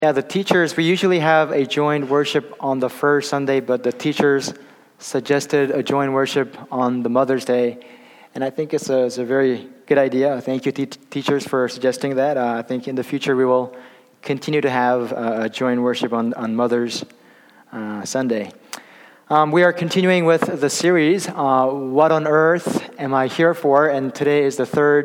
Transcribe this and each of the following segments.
Yeah, the teachers, we usually have a joint worship on the first Sunday, but the teachers suggested a joint worship on the Mother's Day. And I think it's a very good idea. Thank you, teachers, for suggesting that. I think in the future we will continue to have a joint worship on Mother's Sunday. We are continuing with the series, What on Earth Am I Here For? And today is the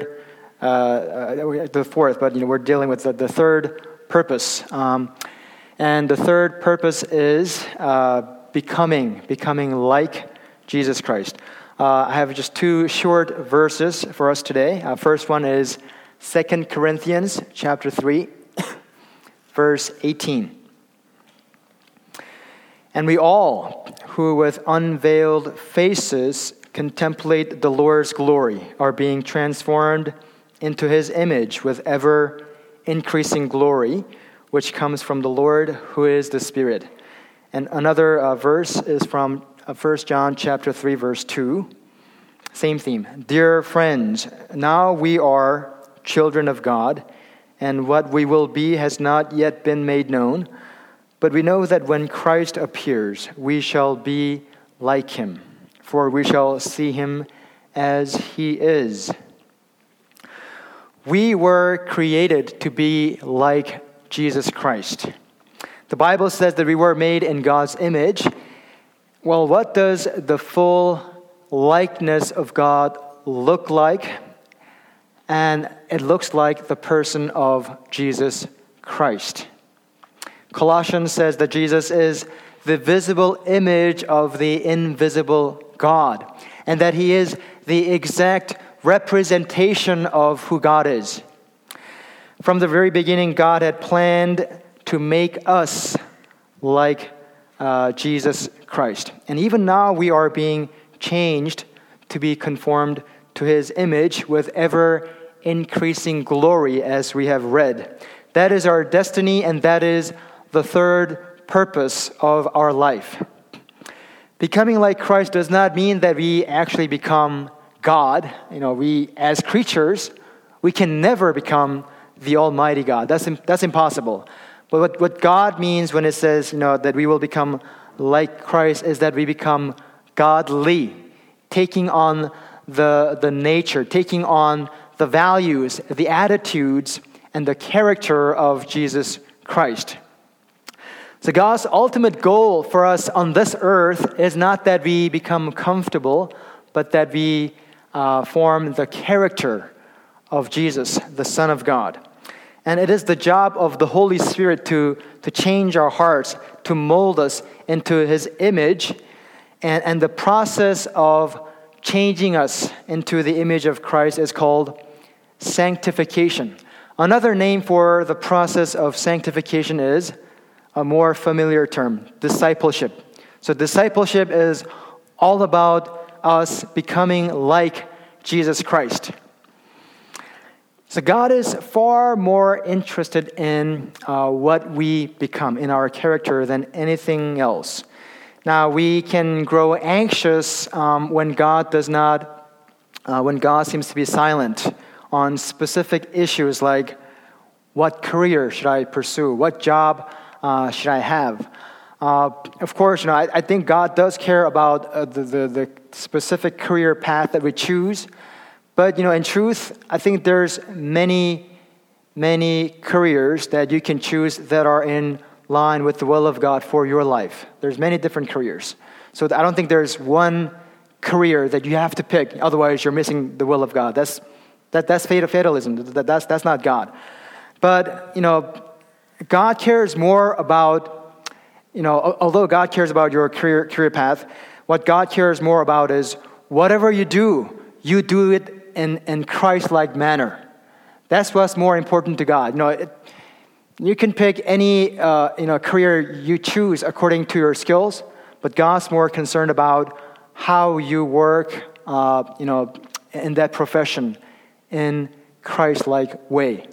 fourth, but we're dealing with the third purpose. And the third purpose is becoming like Jesus Christ. I have just two short verses for us today. First one is 2 Corinthians chapter 3, verse 18. And we all, who with unveiled faces contemplate the Lord's glory, are being transformed into His image with ever increasing glory, which comes from the Lord, who is the Spirit. And another verse is from 1 John chapter 3, verse 2. Same theme. Dear friends, now we are children of God, and what we will be has not yet been made known. But we know that when Christ appears, we shall be like Him, for we shall see Him as He is. We were created to be like Jesus Christ. The Bible says that we were made in God's image. Well, what does the full likeness of God look like? And it looks like the person of Jesus Christ. Colossians says that Jesus is the visible image of the invisible God, and that He is the exact representation of who God is. From the very beginning, God had planned to make us like Jesus Christ. And even now we are being changed to be conformed to His image with ever increasing glory, as we have read. That is our destiny, and that is the third purpose of our life. Becoming like Christ does not mean that we actually become God. We as creatures, we can never become the Almighty God. That's impossible. But what God means when it says, that we will become like Christ is that we become godly, taking on the nature, taking on the values, the attitudes, and the character of Jesus Christ. So God's ultimate goal for us on this earth is not that we become comfortable, but that we form the character of Jesus, the Son of God. And it is the job of the Holy Spirit to change our hearts, to mold us into His image. And the process of changing us into the image of Christ is called sanctification. Another name for the process of sanctification is a more familiar term, discipleship. So discipleship is all about us becoming like Jesus Christ. So God is far more interested in what we become, in our character, than anything else. Now, we can grow anxious when God seems to be silent on specific issues like, what career should I pursue? What job should I have? Of course, I think God does care about the specific career path that we choose. But, in truth, I think there's many careers that you can choose that are in line with the will of God for your life. There's many different careers. So I don't think there's one career that you have to pick. Otherwise, you're missing the will of God. That's fatalism. That's not God. But, God cares more about, although God cares about your career path, what God cares more about is whatever you do it in Christ-like manner. That's what's more important to God. You can pick any career you choose according to your skills, but God's more concerned about how you work, in that profession in Christ-like way.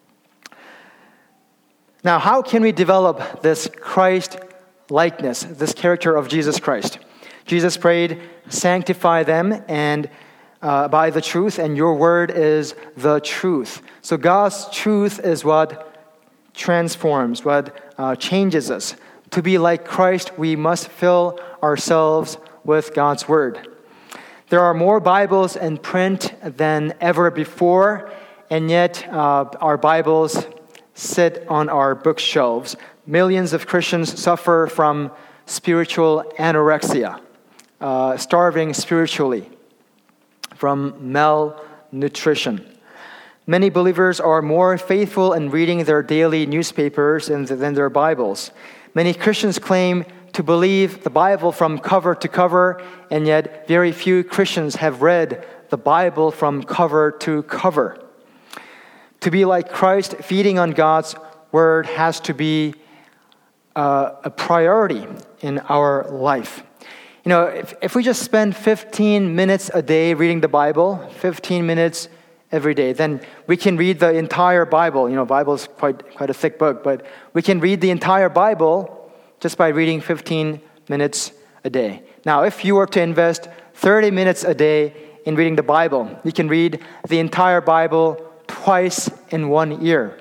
Now, how can we develop this Christ-likeness, this character of Jesus Christ? Jesus prayed, "Sanctify them and by the truth, and your word is the truth." So God's truth is what transforms, what changes us. To be like Christ, we must fill ourselves with God's Word. There are more Bibles in print than ever before, and yet our Bibles sit on our bookshelves. Millions of Christians suffer from spiritual anorexia, starving spiritually, from malnutrition. Many believers are more faithful in reading their daily newspapers than their Bibles. Many Christians claim to believe the Bible from cover to cover, and yet very few Christians have read the Bible from cover to cover. To be like Christ, feeding on God's Word has to be a priority in our life. You know, if we just spend 15 minutes a day reading the Bible, 15 minutes every day, then we can read the entire Bible. You know, Bible is quite a thick book, but we can read the entire Bible just by reading 15 minutes a day. Now, if you were to invest 30 minutes a day in reading the Bible, you can read the entire Bible twice in 1 year.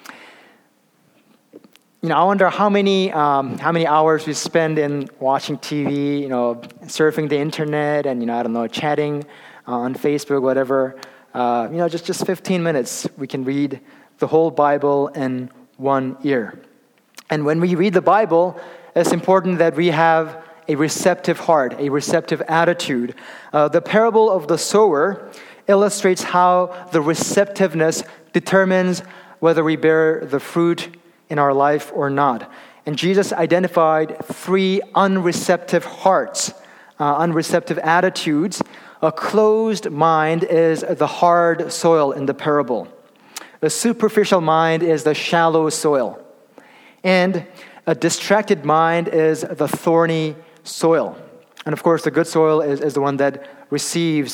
You know, I wonder how many hours we spend in watching TV, you know, surfing the internet, and chatting on Facebook, whatever. Just 15 minutes, we can read the whole Bible in 1 year. And when we read the Bible, it's important that we have a receptive heart, a receptive attitude. The parable of the sower illustrates how the receptiveness determines whether we bear the fruit in our life or not. And Jesus identified 3 unreceptive hearts, unreceptive attitudes. A closed mind is the hard soil in the parable. The superficial mind is the shallow soil. And a distracted mind is the thorny soil. And of course, the good soil is the one that receives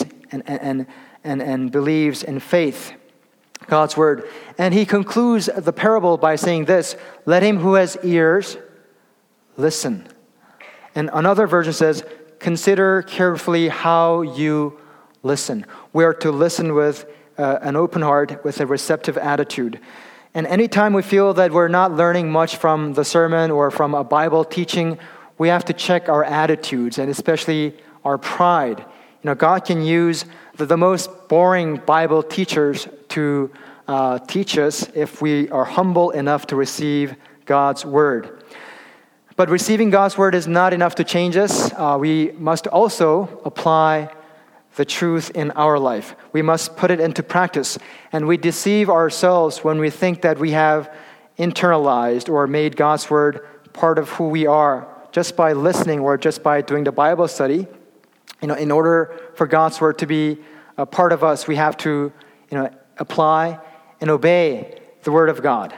and believes in faith, God's Word. And he concludes the parable by saying this: let him who has ears listen. And another version says, consider carefully how you listen. We are to listen with an open heart, with a receptive attitude. And anytime we feel that we're not learning much from the sermon or from a Bible teaching, we have to check our attitudes, and especially our pride. You know, God can use the most boring Bible teachers to teach us if we are humble enough to receive God's Word. But receiving God's Word is not enough to change us. We must also apply the truth in our life. We must put it into practice. And we deceive ourselves when we think that we have internalized or made God's Word part of who we are just by listening or just by doing the Bible study. You know, in order for God's Word to be a part of us, we have to, apply and obey the Word of God.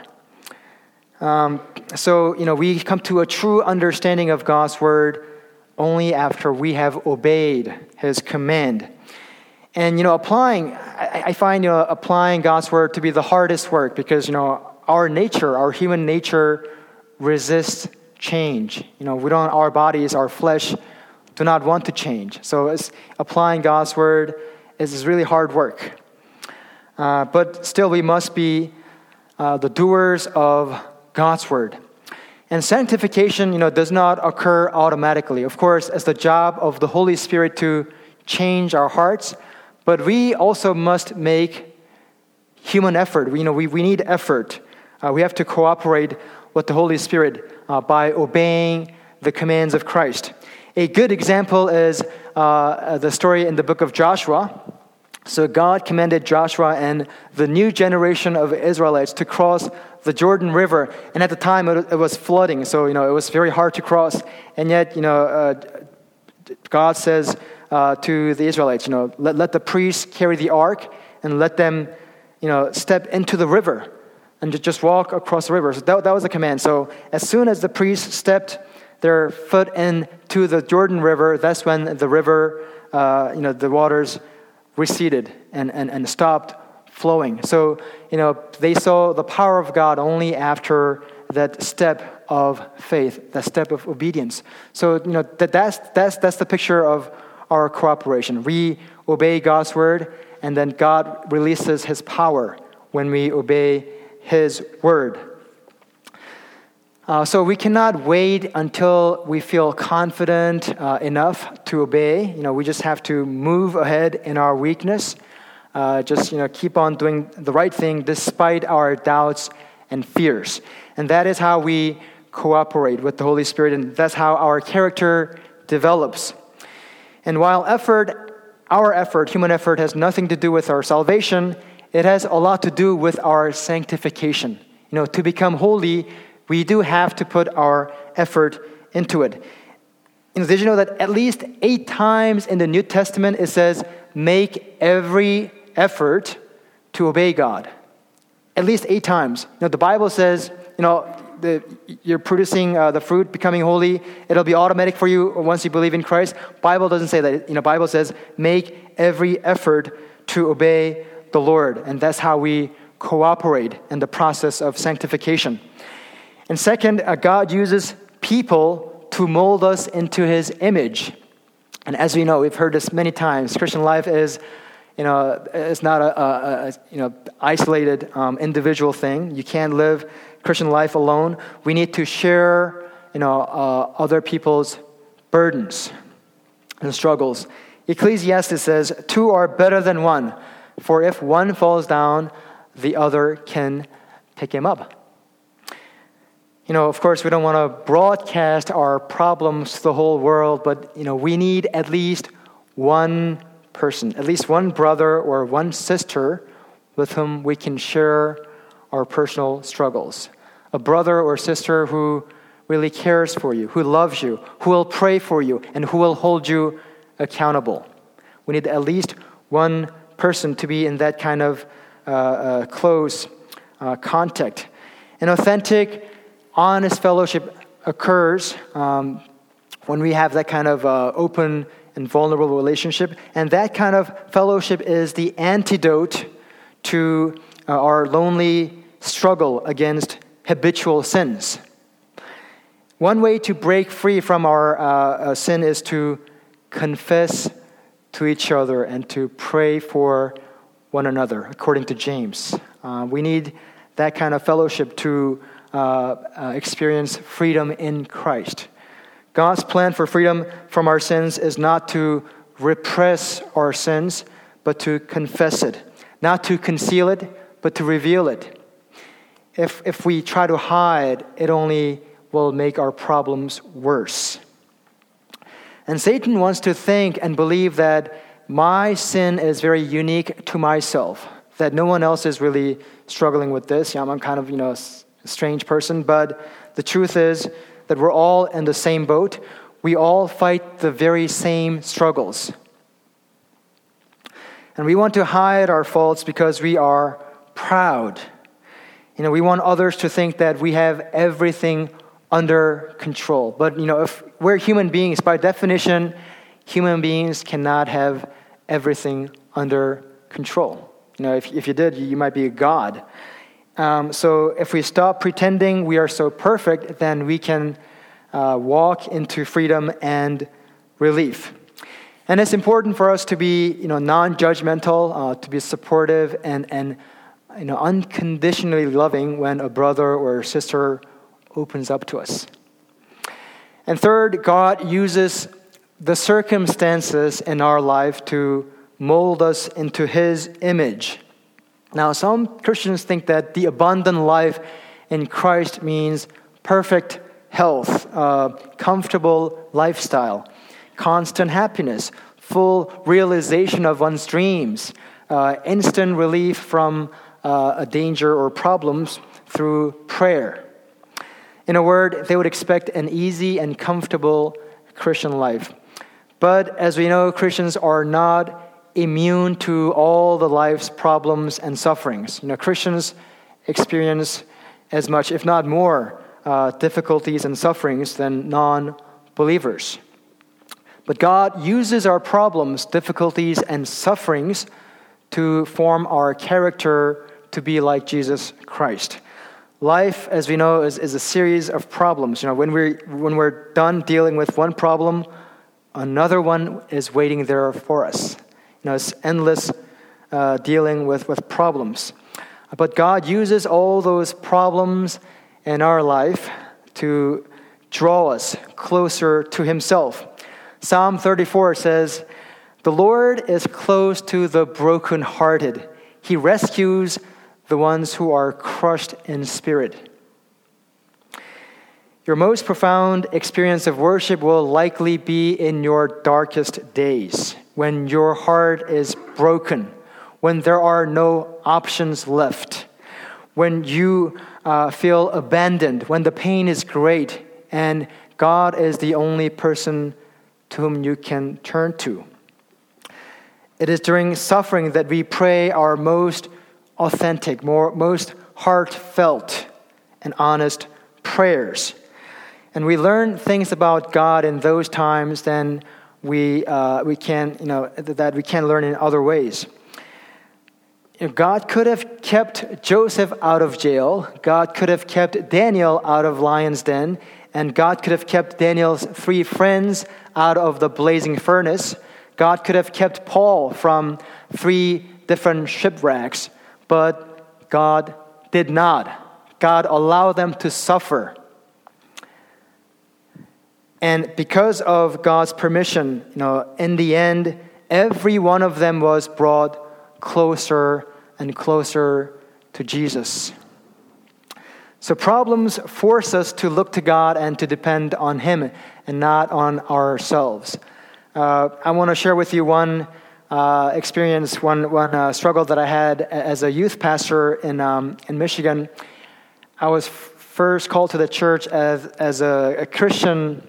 So we come to a true understanding of God's Word only after we have obeyed His command. And, I find applying God's Word to be the hardest work because, our human nature resists change. Our bodies, our flesh do not want to change. So applying God's Word is really hard work. But still, we must be the doers of God's Word. And sanctification, does not occur automatically. Of course, it's the job of the Holy Spirit to change our hearts, but we also must make human effort. We need effort. We have to cooperate with the Holy Spirit by obeying the commands of Christ. A good example is the story in the book of Joshua. So God commanded Joshua and the new generation of Israelites to cross the Jordan River. And at the time, it was flooding, so, it was very hard to cross. And yet, God says to the Israelites, let the priests carry the ark and let them, step into the river and just walk across the river. So that was the command. So as soon as the priests stepped their foot into the Jordan River, that's when the river, the waters receded and stopped flowing. So, they saw the power of God only after that step of faith, that step of obedience. So, that's the picture of our cooperation. We obey God's Word, and then God releases His power when we obey His Word. So we cannot wait until we feel confident enough to obey. We just have to move ahead in our weakness. Just keep on doing the right thing despite our doubts and fears. And that is how we cooperate with the Holy Spirit, and that's how our character develops. And while our effort, human effort, has nothing to do with our salvation, it has a lot to do with our sanctification. To become holy, we do have to put our effort into it. Did you know that at least 8 times in the New Testament it says, make every effort to obey God? At least 8 times. The Bible says, you're producing the fruit, becoming holy. It'll be automatic for you once you believe in Christ. Bible doesn't say that. Bible says, make every effort to obey the Lord. And that's how we cooperate in the process of sanctification. And second, God uses people to mold us into His image. And as we know, we've heard this many times, Christian life is, it's not a isolated individual thing. You can't live Christian life alone. We need to share, other people's burdens and struggles. Ecclesiastes says, 2 are better than 1, for if one falls down, the other can pick him up. Of course, we don't want to broadcast our problems to the whole world, but, we need at least one person, at least one brother or one sister with whom we can share our personal struggles. A brother or sister who really cares for you, who loves you, who will pray for you, and who will hold you accountable. We need at least one person to be in that kind of close contact. An authentic, honest fellowship occurs when we have that kind of open and vulnerable relationship. And that kind of fellowship is the antidote to our lonely struggle against habitual sins. One way to break free from our sin is to confess to each other and to pray for one another, according to James. We need that kind of fellowship to experience freedom in Christ. God's plan for freedom from our sins is not to repress our sins, but to confess it. Not to conceal it, but to reveal it. If we try to hide, it only will make our problems worse. And Satan wants to think and believe that my sin is very unique to myself, that no one else is really struggling with this. I'm kind of, a strange person, but the truth is that we're all in the same boat. We all fight the very same struggles. And we want to hide our faults because we are proud. We want others to think that we have everything under control. But, if we're human beings, by definition, human beings cannot have everything under control. If you did, you might be a god. So if we stop pretending we are so perfect, then we can walk into freedom and relief. And it's important for us to be, non-judgmental, to be supportive and unconditionally loving when a brother or sister opens up to us. And third, God uses the circumstances in our life to mold us into His image. Now, some Christians think that the abundant life in Christ means perfect health, comfortable lifestyle, constant happiness, full realization of one's dreams, instant relief from a danger or problems through prayer. In a word, they would expect an easy and comfortable Christian life. But as we know, Christians are not immune to all the life's problems and sufferings. Christians experience as much, if not more, difficulties and sufferings than non-believers. But God uses our problems, difficulties, and sufferings to form our character to be like Jesus Christ. Life, as we know, is a series of problems. When we're done dealing with one problem, another one is waiting there for us. It's endless dealing with problems. But God uses all those problems in our life to draw us closer to himself. Psalm 34 says, "The Lord is close to the brokenhearted. He rescues the ones who are crushed in spirit." Your most profound experience of worship will likely be in your darkest days, when your heart is broken, when there are no options left, when you feel abandoned, when the pain is great, and God is the only person to whom you can turn to. It is during suffering that we pray our most authentic, most heartfelt, and honest prayers. And we learn things about God in those times than we can learn in other ways. God could have kept Joseph out of jail. God could have kept Daniel out of lion's den. And God could have kept Daniel's 3 friends out of the blazing furnace. God could have kept Paul from 3 different shipwrecks. But God did not. God allowed them to suffer. And because of God's permission, in the end, every one of them was brought closer and closer to Jesus. So problems force us to look to God and to depend on Him and not on ourselves. I want to share with you one experience, one struggle that I had as a youth pastor in Michigan. I was first called to the church as a Christian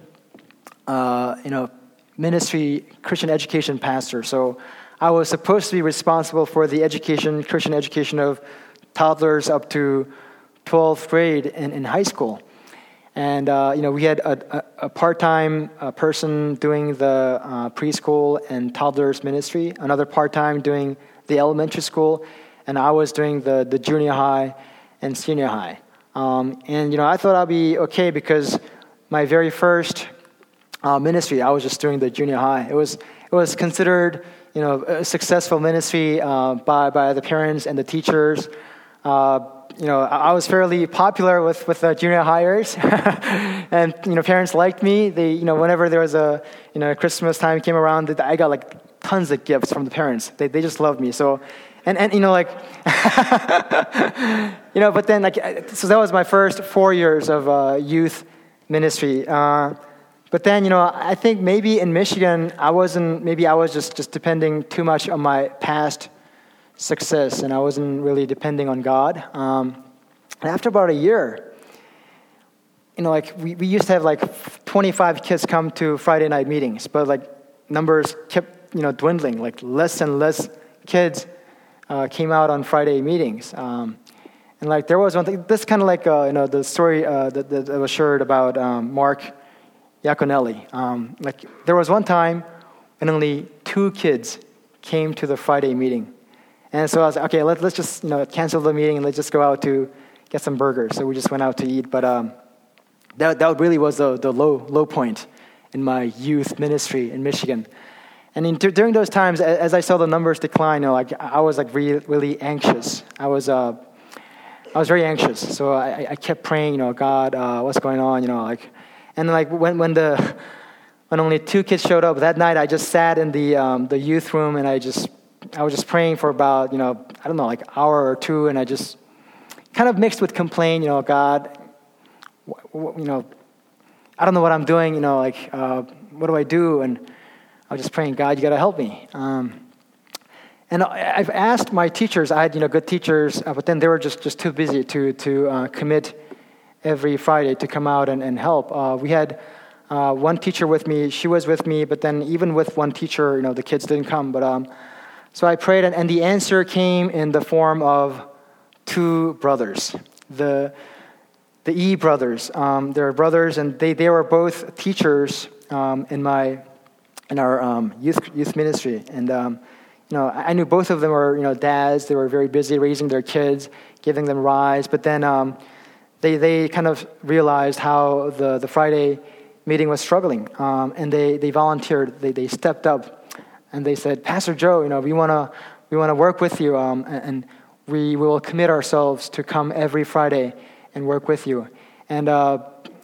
ministry, Christian education pastor. So I was supposed to be responsible for the Christian education of toddlers up to 12th grade in high school. And, we had a part-time person doing the preschool and toddlers ministry, another part-time doing the elementary school, and I was doing the junior high and senior high. I thought I'd be okay because my very first ministry, I was just doing the junior high. It was considered, a successful ministry by the parents and the teachers. I was fairly popular with the junior highers, and parents liked me. They, whenever there was a Christmas time came around, I got like tons of gifts from the parents. They just loved me. So, but then so that was my first 4 years of youth ministry. But then, I think maybe in Michigan, I was just depending too much on my past success, and I wasn't really depending on God. And after about a year, we used to have 25 kids come to Friday night meetings, but numbers kept dwindling. Less and less kids came out on Friday meetings. And there was one thing. This kind of the story that was shared about Mark Iaconelli. There was one time when only 2 kids came to the Friday meeting. And so I was like, okay, let's just cancel the meeting and let's just go out to get some burgers. So we just went out to eat. But that really was the low point in my youth ministry in Michigan. And during those times, as I saw the numbers decline, I was really anxious. I was very anxious. So I kept praying, God, what's going on? And when only 2 kids showed up that night, I just sat in the youth room and I was just praying for about, hour or 2, and I just kind of mixed with complaint, God, I don't know what I'm doing, what do I do? And I was just praying, God, you got to help me. And I've asked my teachers, I had, good teachers, but then they were just too busy to commit every Friday to come out and help. We had one teacher with me, she was with me, but then even with one teacher, the kids didn't come, but so I prayed, and the answer came in the form of 2 brothers, the E brothers. They're brothers, and they were both teachers in our youth ministry. And I knew both of them were dads. They were very busy raising their kids, giving them rides. But then they kind of realized how the Friday meeting was struggling, and they volunteered. They stepped up. And they said, Pastor Joe, we want to work with you, and we will commit ourselves to come every Friday and work with you. And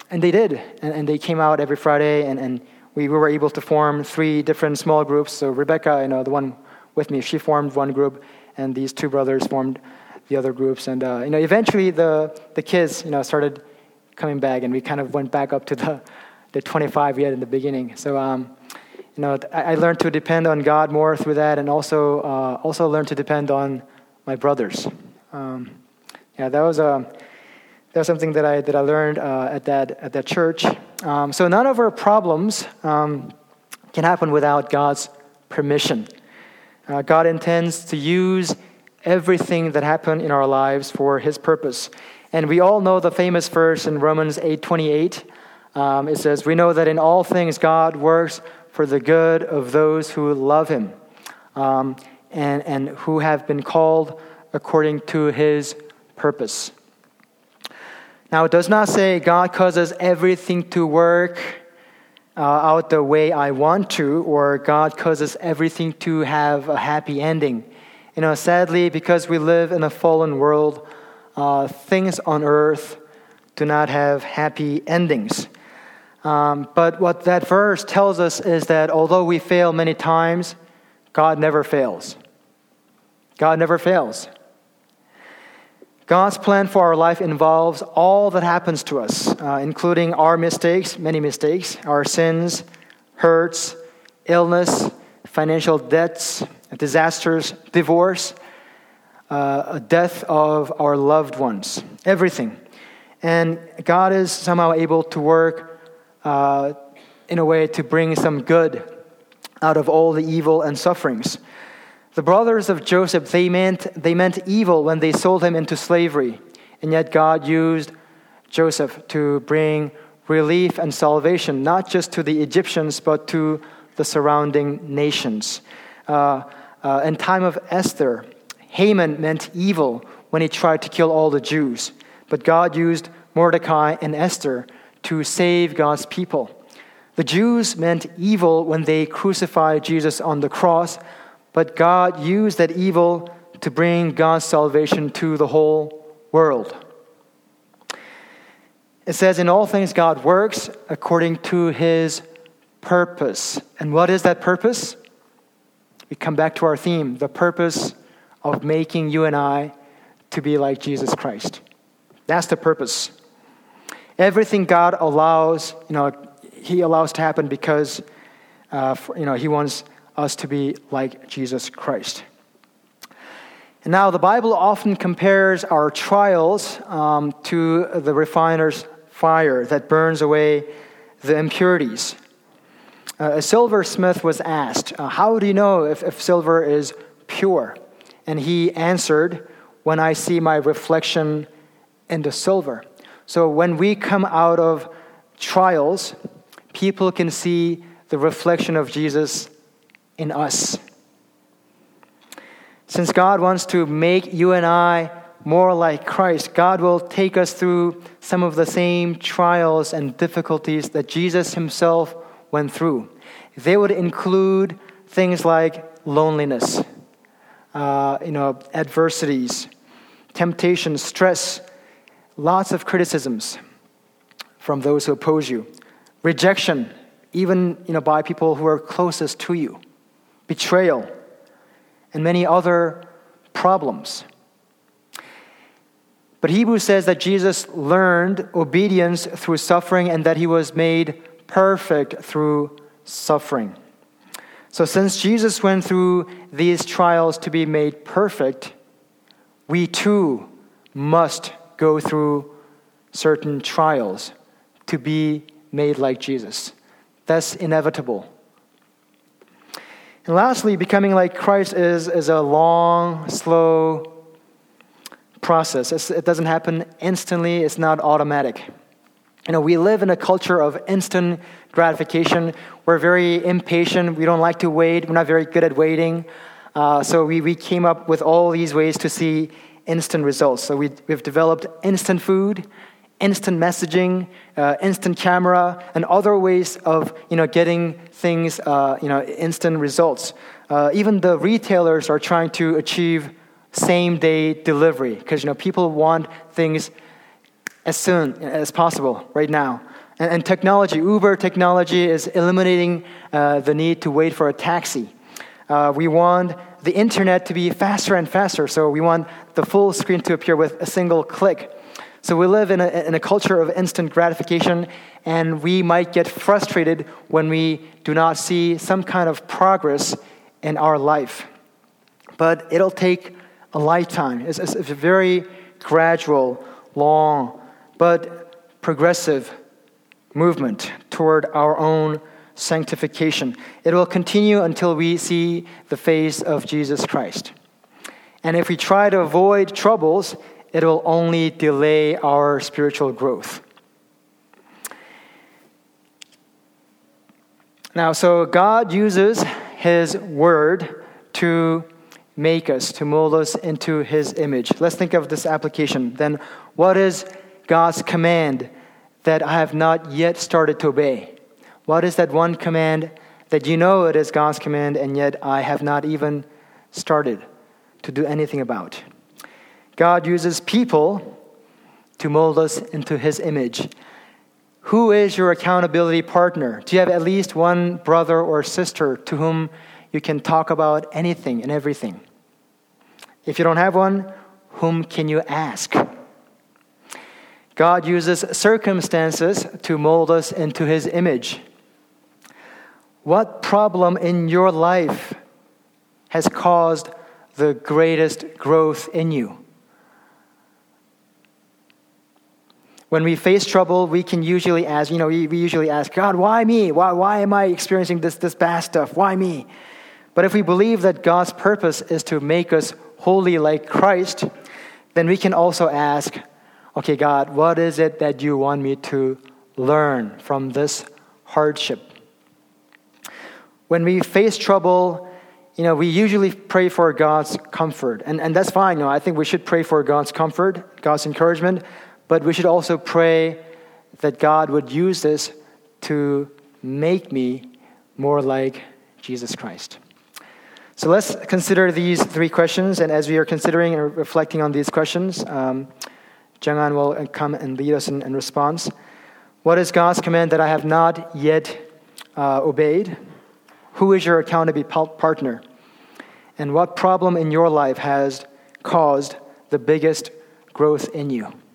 And they did, and they came out every Friday, and we were able to form 3 different small groups. So Rebecca, the one with me, she formed one group, and these 2 brothers formed the other groups. And eventually the kids, started coming back, and we kind of went back up to the 25 we had in the beginning. So I learned to depend on God more through that, and also learned to depend on my brothers. That was something that I learned at that church. So none of our problems can happen without God's permission. God intends to use everything that happened in our lives for His purpose. And we all know the famous verse in Romans 8:28. It says, "We know that in all things God works for the good of those who love Him, and who have been called according to His purpose." Now, it does not say God causes everything to work out the way I want to, or God causes everything to have a happy ending. Sadly, because we live in a fallen world, things on earth do not have happy endings. But what that verse tells us is that although we fail many times, God never fails. God never fails. God's plan for our life involves all that happens to us, including our mistakes, many mistakes, our sins, hurts, illness, financial debts, disasters, divorce, death of our loved ones, everything. And God is somehow able to work in a way to bring some good out of all the evil and sufferings. The brothers of Joseph, they meant evil when they sold him into slavery. And yet God used Joseph to bring relief and salvation, not just to the Egyptians, but to the surrounding nations. In time of Esther, Haman meant evil when he tried to kill all the Jews. But God used Mordecai and Esther to save God's people. The Jews meant evil when they crucified Jesus on the cross, but God used that evil to bring God's salvation to the whole world. It says, in all things God works according to His purpose. And what is that purpose? We come back to our theme, the purpose of making you and I to be like Jesus Christ. That's the purpose. Everything God allows, He allows to happen because, He wants us to be like Jesus Christ. And now the Bible often compares our trials to the refiner's fire that burns away the impurities. A silversmith was asked, how do you know if silver is pure? And he answered, when I see my reflection in the silver. So when we come out of trials, people can see the reflection of Jesus in us. Since God wants to make you and I more like Christ, God will take us through some of the same trials and difficulties that Jesus Himself went through. They would include things like loneliness, adversities, temptation, stress, lots of criticisms from those who oppose you, rejection, even by people who are closest to you, betrayal, and many other problems. But Hebrews says that Jesus learned obedience through suffering and that He was made perfect through suffering. So since Jesus went through these trials to be made perfect, we too must go through certain trials to be made like Jesus. That's inevitable. And lastly, becoming like Christ is a long, slow process. It doesn't happen instantly. It's not automatic. We live in a culture of instant gratification. We're very impatient. We don't like to wait. We're not very good at waiting. So we came up with all these ways to see instant results. So we've developed instant food, instant messaging, instant camera, and other ways of getting things, instant results. Even the retailers are trying to achieve same-day delivery because people want things as soon as possible right now. And technology, Uber technology is eliminating the need to wait for a taxi. We want the internet to be faster and faster, so we want the full screen to appear with a single click. So we live in a culture of instant gratification, and we might get frustrated when we do not see some kind of progress in our life. But it'll take a lifetime. It's a very gradual, long, but progressive movement toward our own sanctification. It will continue until we see the face of Jesus Christ. And if we try to avoid troubles, it will only delay our spiritual growth. Now, so God uses His Word to make us, to mold us into His image. Let's think of this application. Then, what is God's command that I have not yet started to obey? What is that one command that you know it is God's command and yet I have not even started to do anything about? God uses people to mold us into His image. Who is your accountability partner? Do you have at least one brother or sister to whom you can talk about anything and everything? If you don't have one, whom can you ask? God uses circumstances to mold us into His image. What problem in your life has caused the greatest growth in you? When we face trouble, we can usually ask, we usually ask, God, why me? Why am I experiencing this bad stuff? Why me? But if we believe that God's purpose is to make us holy like Christ, then we can also ask, okay, God, what is it that you want me to learn from this hardship? When we face trouble, we usually pray for God's comfort. And that's fine. I think we should pray for God's comfort, God's encouragement. But we should also pray that God would use this to make me more like Jesus Christ. So let's consider these three questions. And as we are considering and reflecting on these questions, Jung-an will come and lead us in response. What is God's command that I have not yet obeyed? Who is your accountability partner? And what problem in your life has caused the biggest growth in you?